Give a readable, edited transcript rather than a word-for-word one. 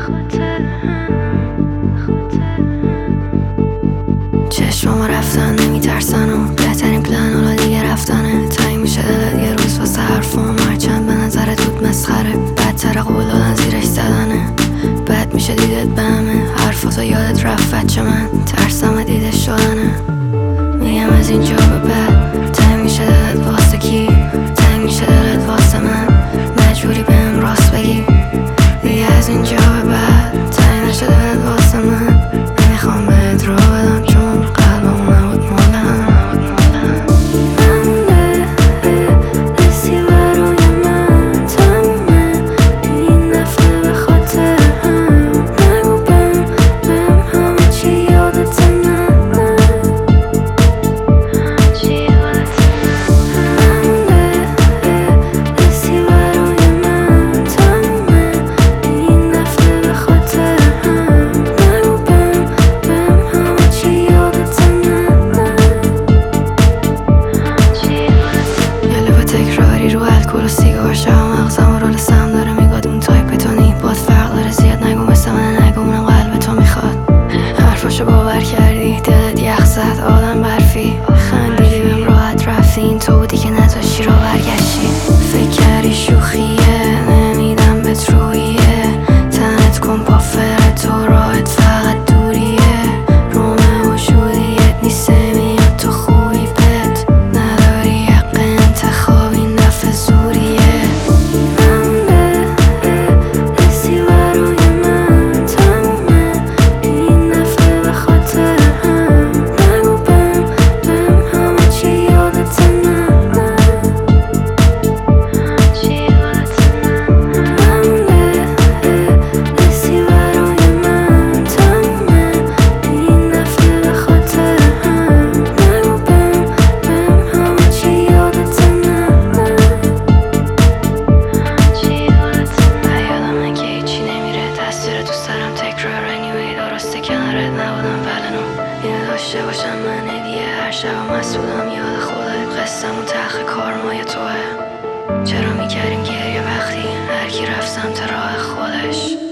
چشمامو رفتن نمیترسن و بهترین پلن حالا دیگه رفتنه. تایی میشه دلت یه روز واسه حرفام، هرچند به نظرت بود مسخره. بدتر قول دادن زیرش زدنه. بد میشه دیدت به همه حرفاتو یادت رفت بچه من. ترسم دیده شدنه. میگم از اینجا به بعد تنگ میشه دلت واسه کی؟ تنگ میشه دلت واسه من. مجبوری بهم راست بگی دیگه از اینجا به بعد تنگ نشه دلت واسه من. نمیخوام بهت رو بدم چون قلبم نبود مال هم. رو الکل و سیگار شب مغزم رول سم داره میگاد اون تایپ تو نی باد فرق داره زیاد نگو مثل من نگو اونم قلب تو میخواد. حرفاشو باور کردی دلت یخ زد آدم برفی خندیدی بهم راحت رفتی این تو بودی که نذاشتی رو برگشتی. فکر کردی شوخیه نمیدم بهت رویه تنت کن پافر تو راحت فقط دوریه رومه و شودیت نیست میاد تو خوبی پت نداری حق انتخاب این دفعه زوریه. داشته باشم من هدیه هر شب مسئولم یاد خودت قسم و تخت کارمای توه. چرا میکردیم گریه وقتی هر کی رفت سمت راه خودش.